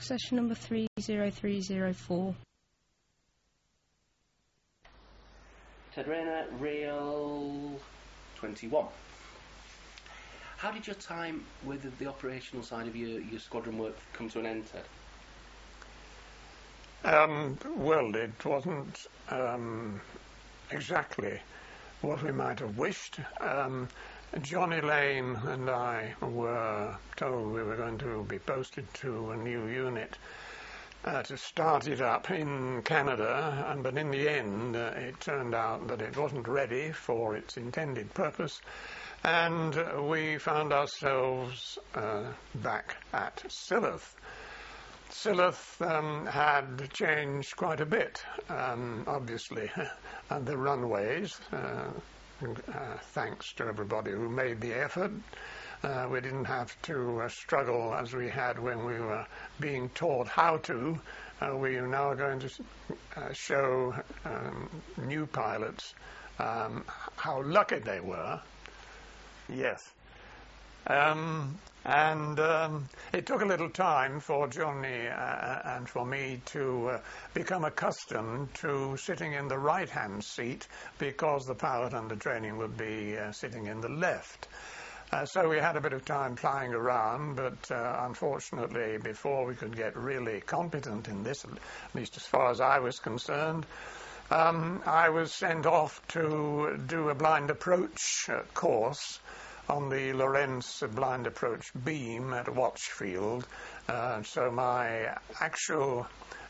session number 30304. Ted Rayner, Reel 21. How did your time with the operational side of your squadron work come to an end, Ted? Well, it wasn't exactly what we might have wished. Johnny Lane and I were told we were going to be posted to a new unit to start it up in Canada, but in the end it turned out that it wasn't ready for its intended purpose, and we found ourselves back at Silloth. Silloth had changed quite a bit, obviously, and the runways, thanks to everybody who made the effort. We didn't have to struggle as we had when we were being taught how to. We are now going to show new pilots how lucky they were. Yes. And it took a little time for Johnny and for me to become accustomed to sitting in the right-hand seat, because the pilot under training would be sitting in the left. So we had a bit of time flying around, but unfortunately, before we could get really competent in this, at least as far as I was concerned, I was sent off to do a blind approach course on the Lorentz blind approach beam at Watchfield. So my actual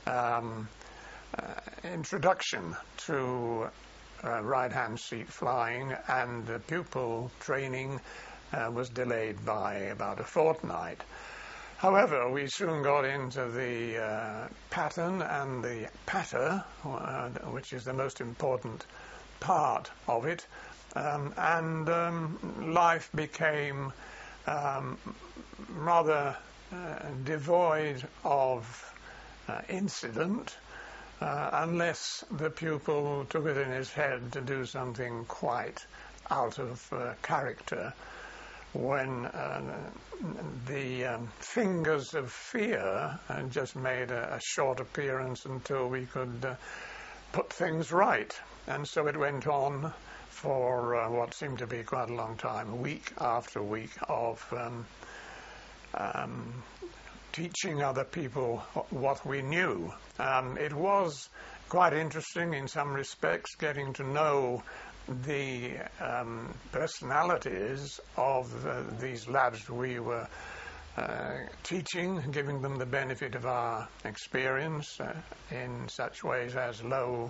introduction to right-hand seat flying and pupil training was delayed by about a fortnight. However, we soon got into the pattern and the patter, which is the most important part of it, and life became rather devoid of incident, unless the pupil took it in his head to do something quite out of character, when the fingers of fear just made a short appearance until we could put things right. And so it went on for what seemed to be quite a long time, week after week of teaching other people what we knew. It was quite interesting in some respects, getting to know the personalities of these lads we were teaching, giving them the benefit of our experience in such ways as low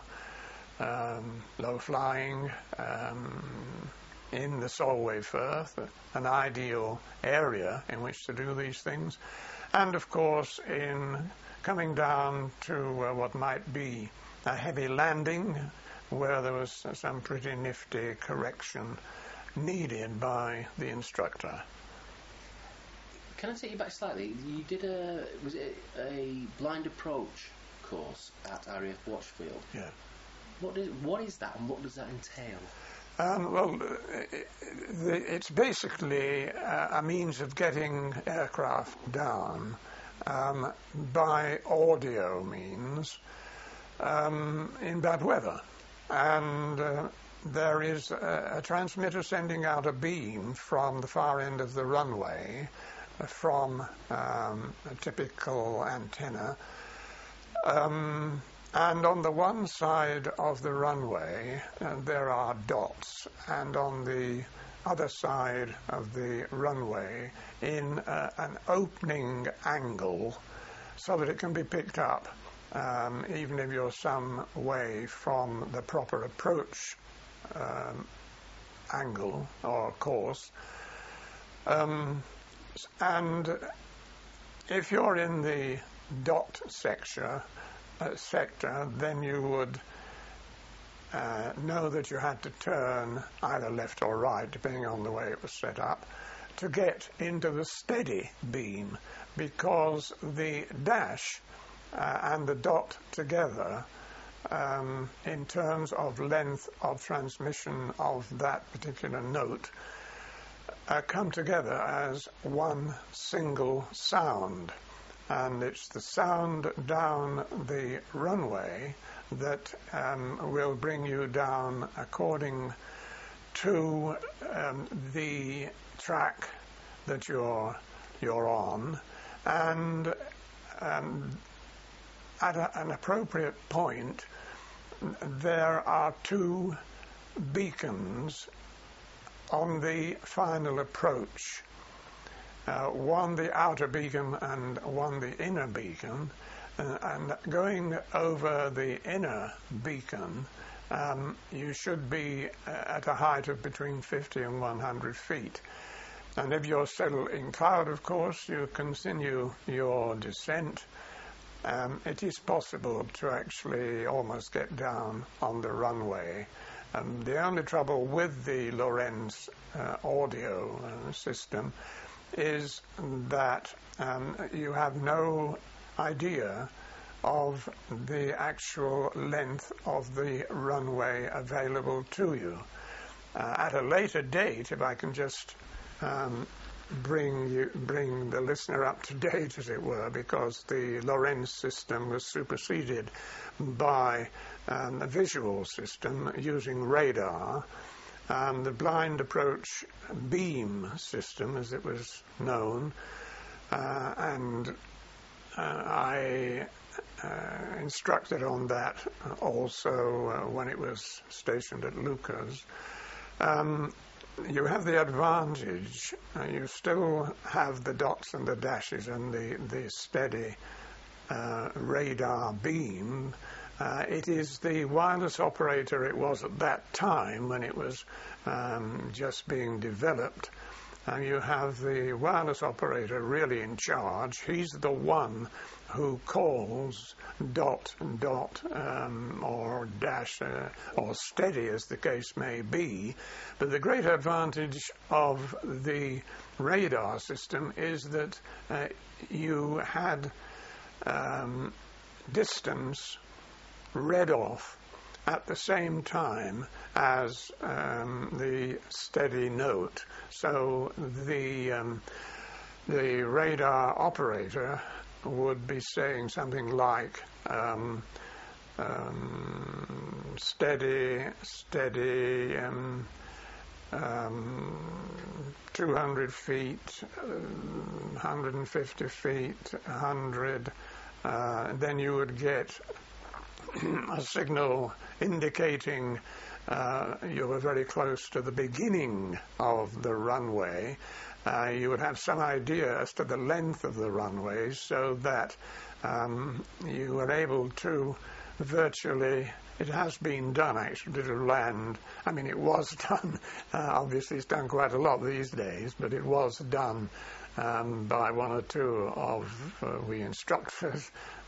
flying in the Solway Firth, an ideal area in which to do these things, and of course in coming down to what might be a heavy landing, where there was some pretty nifty correction needed by the instructor. Can I take you back slightly? You did was it a blind approach course at RAF Watchfield? Yeah. What is that, and what does that entail? Well, it's basically a means of getting aircraft down by audio means in bad weather. And there is a transmitter sending out a beam from the far end of the runway from a typical antenna. And on the one side of the runway, there are dots, and on the other side of the runway, in an opening angle, so that it can be picked up, even if you're some way from the proper approach angle or course. And if you're in the dot sector, then you would know that you had to turn either left or right, depending on the way it was set up, to get into the steady beam, because the dash and the dot together, in terms of length of transmission of that particular note, come together as one single sound. and it's the sound down the runway that will bring you down according to the track that you're on, and at an appropriate point there are two beacons on the final approach, one the outer beacon and one the inner beacon, and going over the inner beacon you should be at a height of between 50 and 100 feet. And if you're still in cloud, of course, you continue your descent. It is possible to actually almost get down on the runway. The only trouble with the Lorenz audio system is that you have no idea of the actual length of the runway available to you. At a later date, if I can just bring the listener up to date, as it were, because the Lorenz system was superseded by a visual system using radar, the blind approach beam system, as it was known, and I instructed on that also when it was stationed at Lucas. You have the advantage, you still have the dots and the dashes and the steady radar beam. It is the wireless operator it was at that time when it was just being developed. You have the wireless operator really in charge. He's the one who calls dot, or dash, or steady, as the case may be. But the great advantage of the radar system is that you had distance read off at the same time as the steady note. So the radar operator would be saying something like steady, 200 feet, 150 feet, 100. Then you would get a signal indicating you were very close to the beginning of the runway. You would have some idea as to the length of the runway, so that you were able to virtually, it has been done actually to land. I mean, it was done, obviously it's done quite a lot these days, but it was done by one or two of we instructors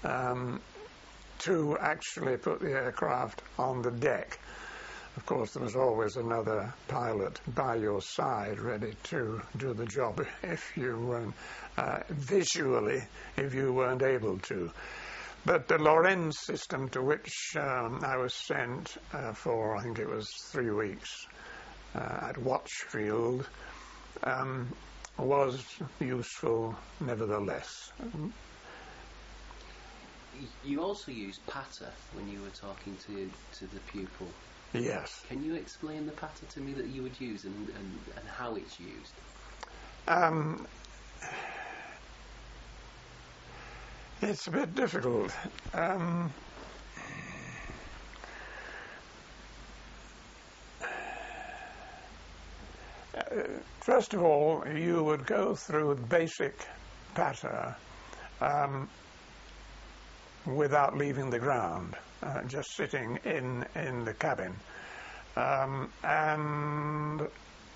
to actually put the aircraft on the deck. Of course, there was always another pilot by your side ready to do the job if you weren't visually, if you weren't able to. But the Lorenz system, to which I was sent for, I think it was 3 weeks at Watchfield, was useful nevertheless. You also used patter when you were talking to the pupil. Yes. Can you explain the patter to me that you would use and how it's used? It's a bit difficult. First of all, you would go through the basic patter without leaving the ground, just sitting in the cabin. And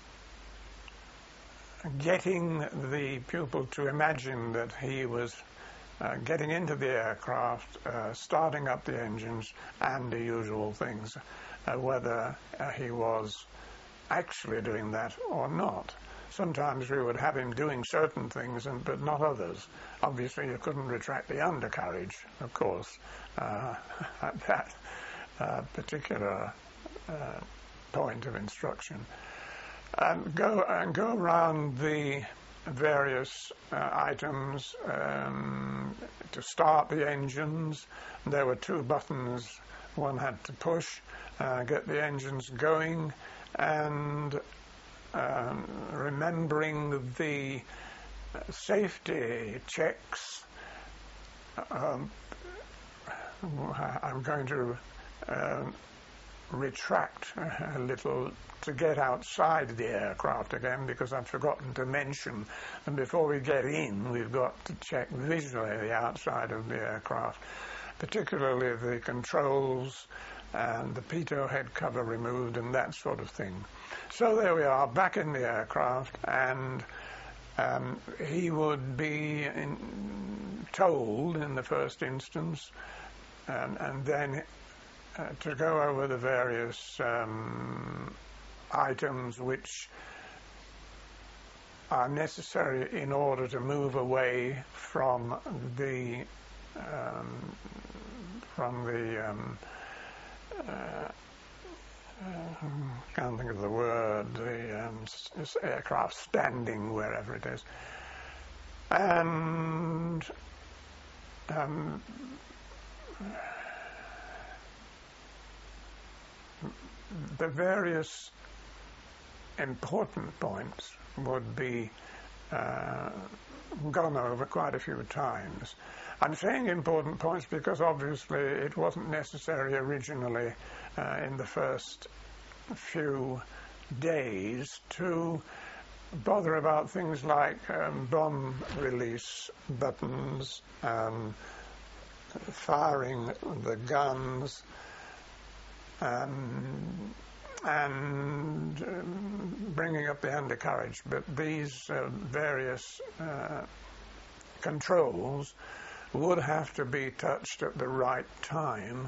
getting the pupil to imagine that he was getting into the aircraft, starting up the engines, and the usual things, whether he was actually doing that or not. Sometimes we would have him doing certain things, but not others. Obviously, you couldn't retract the undercarriage, of course, at that particular point of instruction. And go around the various items to start the engines. There were 2 buttons one had to push, get the engines going, and remembering the safety checks. I'm going to retract a little to get outside the aircraft again, because I've forgotten to mention, and before we get in, we've got to check visually the outside of the aircraft, particularly the controls and the pitot head cover removed and that sort of thing. So there we are, back in the aircraft, and he would be told in the first instance, and then to go over the various items which are necessary in order to move away from the can't think of the word, the aircraft standing wherever it is, and the various important points would be gone over quite a few times. I'm saying important points because obviously it wasn't necessary originally in the first few days to bother about things like bomb release buttons, firing the guns, and bringing up the undercarriage. But these various controls would have to be touched at the right time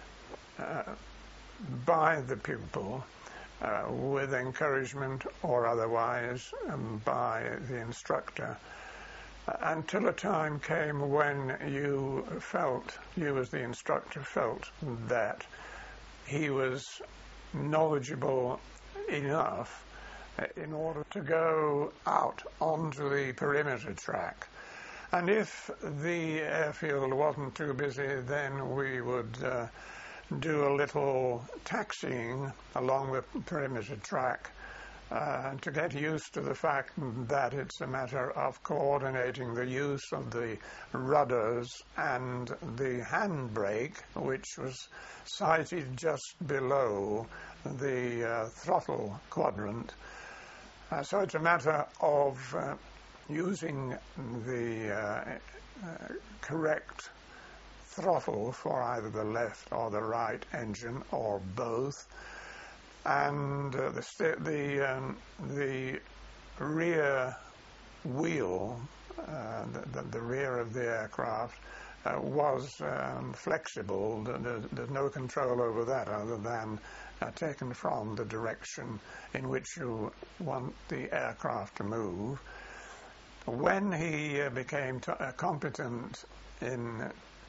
by the pupil, with encouragement or otherwise by the instructor, until a time came when you as the instructor felt that he was knowledgeable enough in order to go out onto the perimeter track. And if the airfield wasn't too busy, then we would do a little taxiing along the perimeter track to get used to the fact that it's a matter of coordinating the use of the rudders and the handbrake, which was sighted just below the throttle quadrant. So it's a matter of using the correct throttle for either the left or the right engine or both, and the rear wheel, the rear of the aircraft was flexible. There's no control over that other than taken from the direction in which you want the aircraft to move. When he became competent in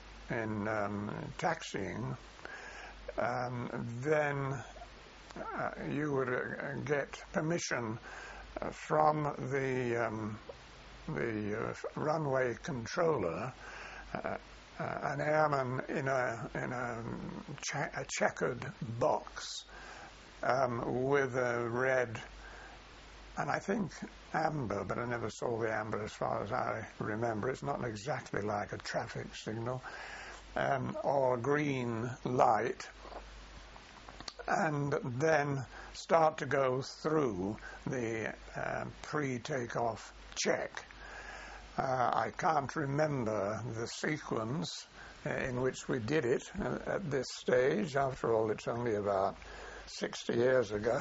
taxiing, then you would get permission from the runway controller, an airman in a checkered box with a red, and I think amber, but I never saw the amber as far as I remember. It's not exactly like a traffic signal, or green light, and then start to go through the pre-takeoff check. I can't remember the sequence in which we did it at this stage. After all, it's only about 60 years ago.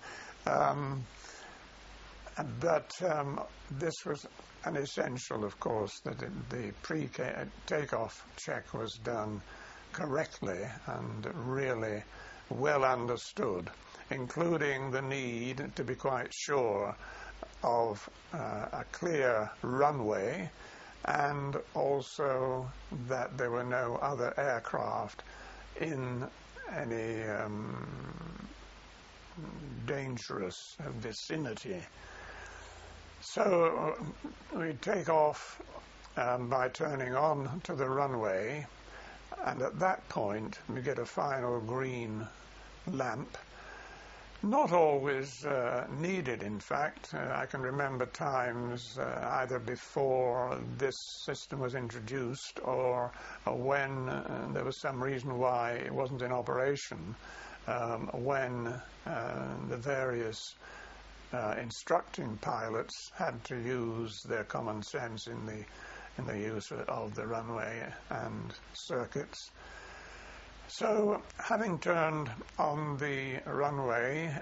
But this was an essential, of course, that the pre-takeoff check was done correctly and really well understood, including the need to be quite sure of a clear runway, and also that there were no other aircraft in any dangerous vicinity. So we take off by turning on to the runway, and at that point we get a final green lamp. Not always needed, in fact. I can remember times either before this system was introduced or when there was some reason why it wasn't in operation, when the various instructing pilots had to use their common sense in the use of the runway and circuits. So, having turned on the runway,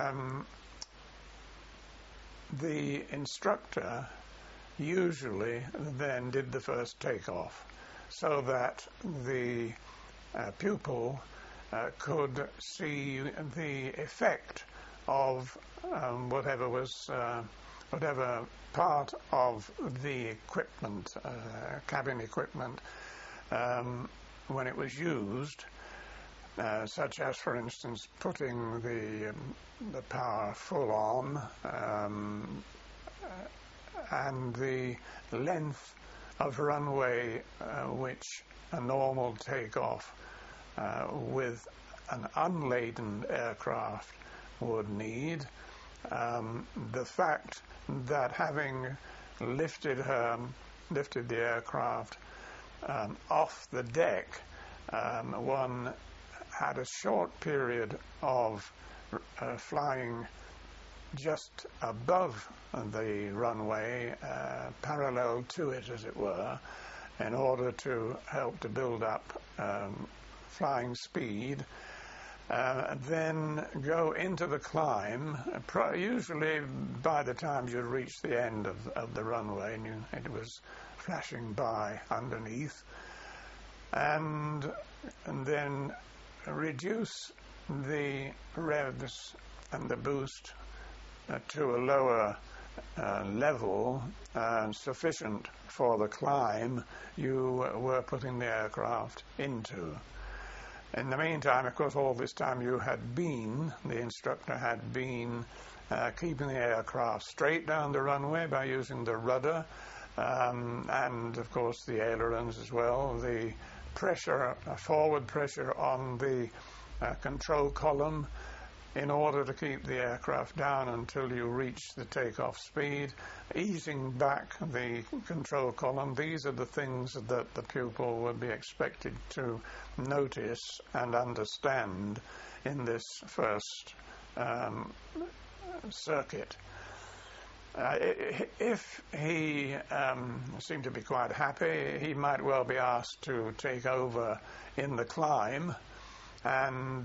the instructor usually then did the first takeoff, so that the pupil could see the effect of whatever part of the equipment, cabin equipment, when it was used. Such as, for instance, putting the power full on, and the length of runway which a normal takeoff with an unladen aircraft would need. The fact that having lifted the aircraft off the deck, one had a short period of flying just above the runway, parallel to it, as it were, in order to help to build up flying speed, then go into the climb. Usually by the time you reach the end of the runway, and it was flashing by underneath, and then reduce the revs and the boost to a lower level sufficient for the climb you were putting the aircraft into. In the meantime, of course, all this time the instructor had been keeping the aircraft straight down the runway by using the rudder and, of course, the ailerons as well. The pressure, forward pressure on the control column in order to keep the aircraft down until you reach the takeoff speed, easing back the control column. These are the things that the pupil would be expected to notice and understand in this first circuit. If he seemed to be quite happy, he might well be asked to take over in the climb, and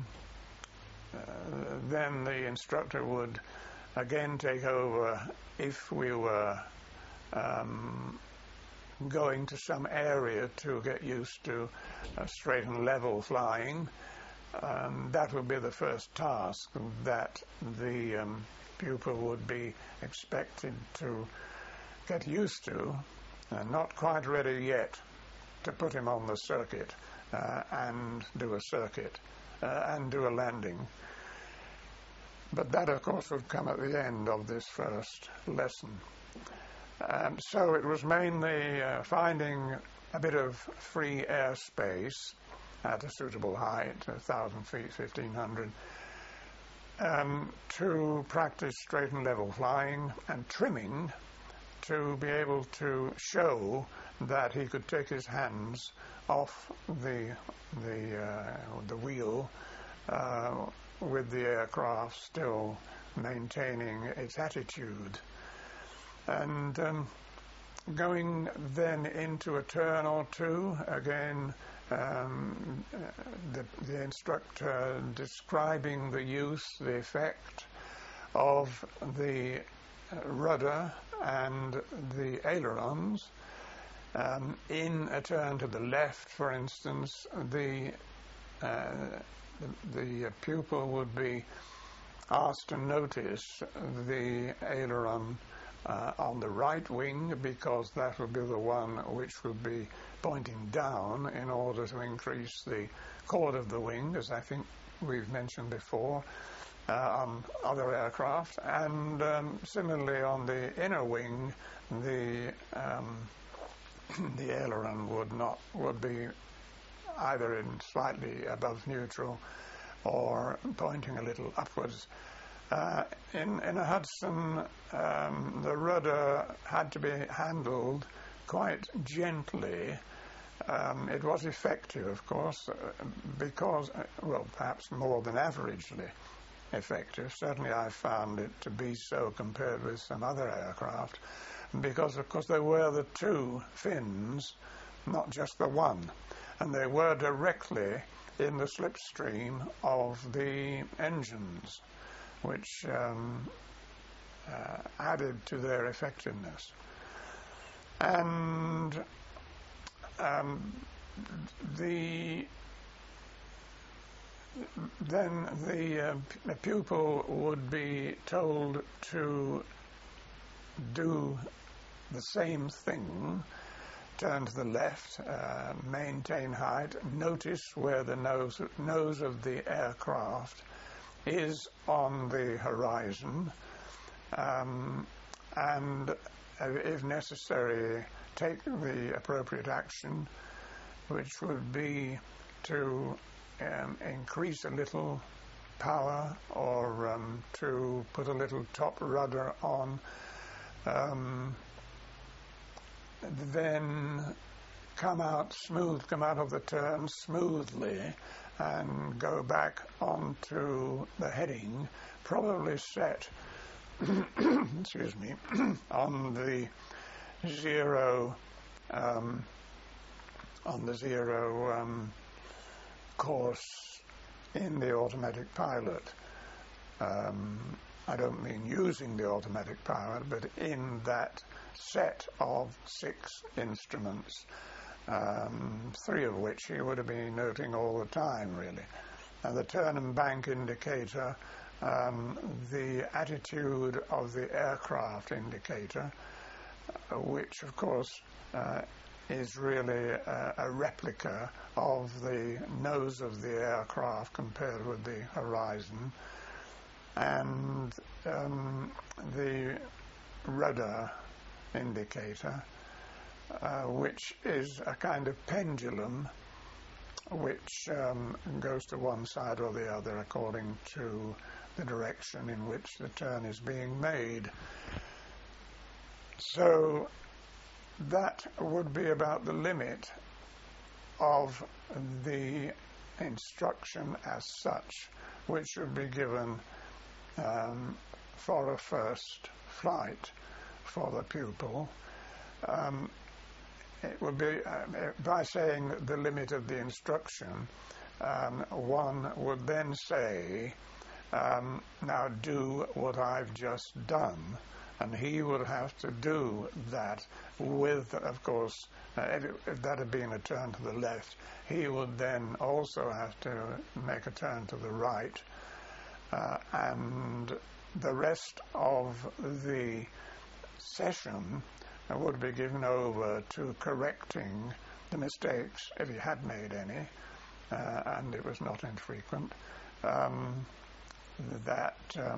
then the instructor would again take over if we were going to some area to get used to straight and level flying. That would be the first task that the pupil would be expected to get used to, not quite ready yet to put him on the circuit and do a circuit and do a landing. But that, of course, would come at the end of this first lesson. So it was mainly finding a bit of free airspace at a suitable height, 1,000 feet, 1,500, to practice straight and level flying and trimming to be able to show that he could take his hands off the wheel with the aircraft still maintaining its attitude. And going then into a turn or two, again, the instructor describing the use, the effect of the rudder and the ailerons. In a turn to the left, for instance, the pupil would be asked to notice the aileron on the right wing, because that would be the one which would be pointing down in order to increase the chord of the wing, as I think we've mentioned before. on other aircraft, and similarly on the inner wing, the the aileron would be either in slightly above neutral or pointing a little upwards. In a Hudson, the rudder had to be handled quite gently. It was effective, of course, because, well, perhaps more than averagely effective. Certainly I found it to be so compared with some other aircraft, because, of course, there were the two fins, not just the one, and they were directly in the slipstream of the engines, which added to their effectiveness. And then the pupil would be told to do the same thing, turn to the left, maintain height, notice where the nose of the aircraft is on the horizon, and if necessary take the appropriate action, which would be to increase a little power or to put a little top rudder on, then come out of the turn smoothly and go back onto the heading, probably set excuse me, on the zero course in the automatic pilot. I don't mean using the automatic pilot, but in that set of 6 instruments, 3 of which he would have been noting all the time, really. And the turn and bank indicator, the attitude of the aircraft indicator, which of course is really a replica of the nose of the aircraft compared with the horizon, and the rudder indicator, which is a kind of pendulum which goes to one side or the other according to the direction in which the turn is being made. So that would be about the limit of the instruction as such, which should be given for a first flight for the pupil. It would be, by saying the limit of the instruction, one would then say, now do what I've just done, and he would have to do that with, of course, if that had been a turn to the left, he would then also have to make a turn to the right, and the rest of the session would be given over to correcting the mistakes, if he had made any, and it was not infrequent, that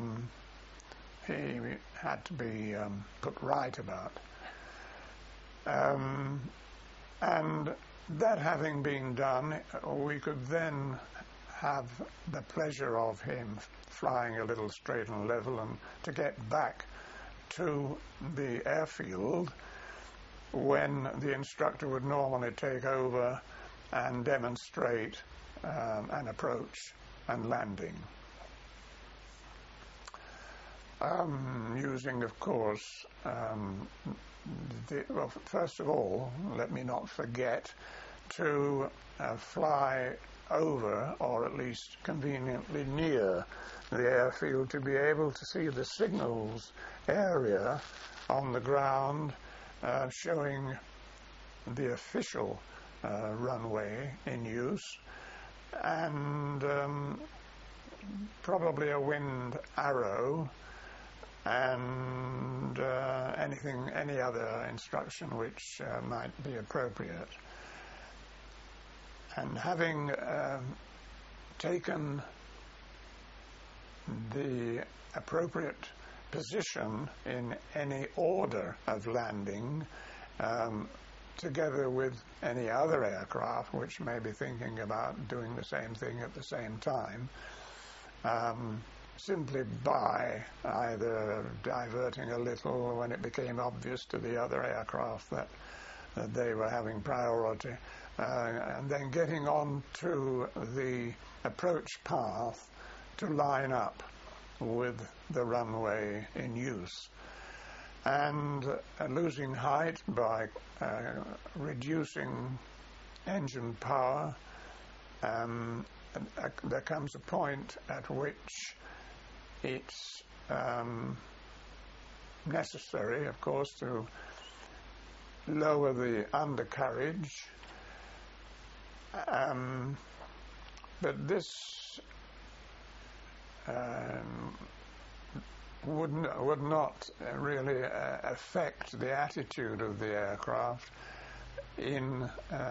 he had to be put right about. And that having been done, we could then have the pleasure of him flying a little straight and level, and to get back to the airfield when the instructor would normally take over and demonstrate an approach and landing. Using, of course, well, first of all, let me not forget to fly over, or at least conveniently near, the airfield to be able to see the signals area on the ground showing the official runway in use, and probably a wind arrow, and any other instruction which might be appropriate. And having taken the appropriate position in any order of landing, together with any other aircraft which may be thinking about doing the same thing at the same time, simply by either diverting a little when it became obvious to the other aircraft that they were having priority, and then getting on to the approach path to line up with the runway in use, and losing height by reducing engine power. There comes a point at which it's necessary, of course, to lower the undercarriage, but this would not really affect the attitude of the aircraft in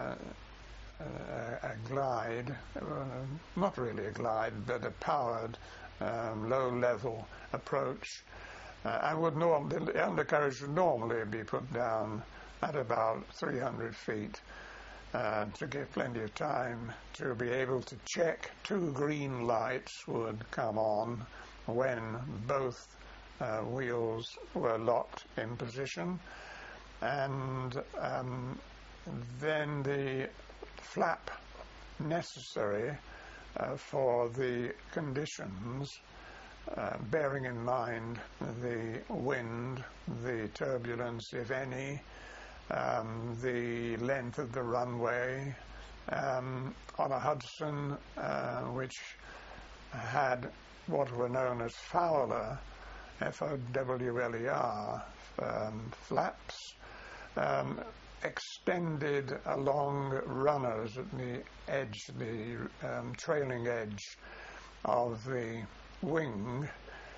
a glide, not really a glide, but a powered low-level approach. The undercarriage would normally be put down at about 300 feet to give plenty of time to be able to check. 2 green lights would come on when both wheels were locked in position, and then the flap necessary for the conditions, bearing in mind the wind, the turbulence, if any, the length of the runway, on a Hudson which had what were known as Fowler, Fowler, flaps, extended along runners at the edge, the trailing edge of the wing,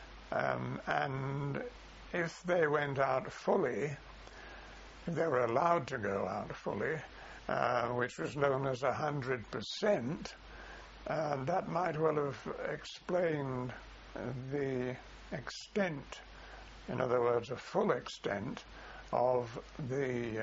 and if they went out fully, they were allowed to go out fully, which was known as 100%, that might well have explained the extent, in other words, a full extent of the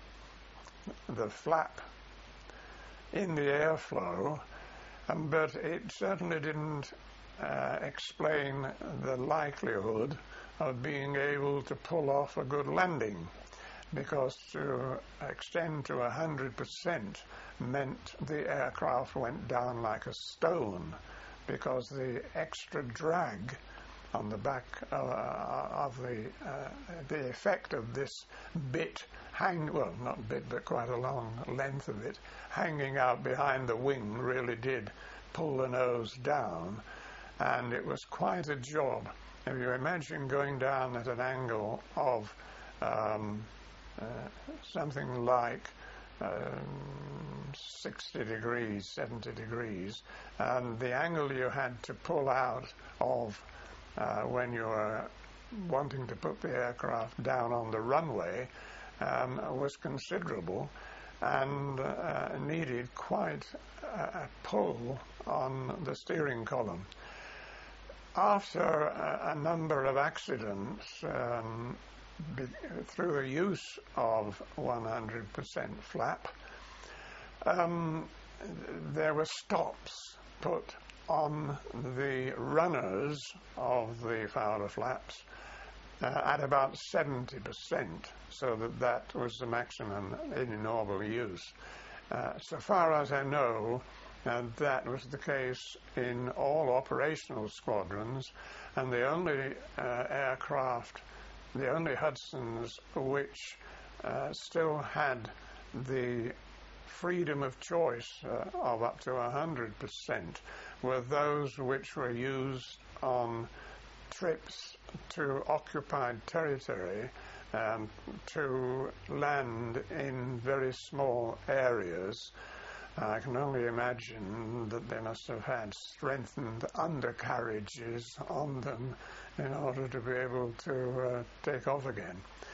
flap in the airflow, but it certainly didn't explain the likelihood of being able to pull off a good landing, because to extend to 100% meant the aircraft went down like a stone, because the extra drag on the back of the effect of this bit not bit, but quite a long length of it, hanging out behind the wing, really did pull the nose down, and it was quite a job. If you imagine going down at an angle of something like 60 degrees, 70 degrees, and the angle you had to pull out of when you were wanting to put the aircraft down on the runway was considerable, and needed quite a pull on the steering column. After a number of accidents, through the use of 100% flap, there were stops put on the runners of the Fowler flaps at about 70%, so that was the maximum in normal use. So far as I know, that was the case in all operational squadrons, and the only aircraft, the only Hudsons which still had the freedom of choice of up to 100% were those which were used on trips to occupied territory to land in very small areas. I can only imagine that they must have had strengthened undercarriages on them in order to be able to take off again.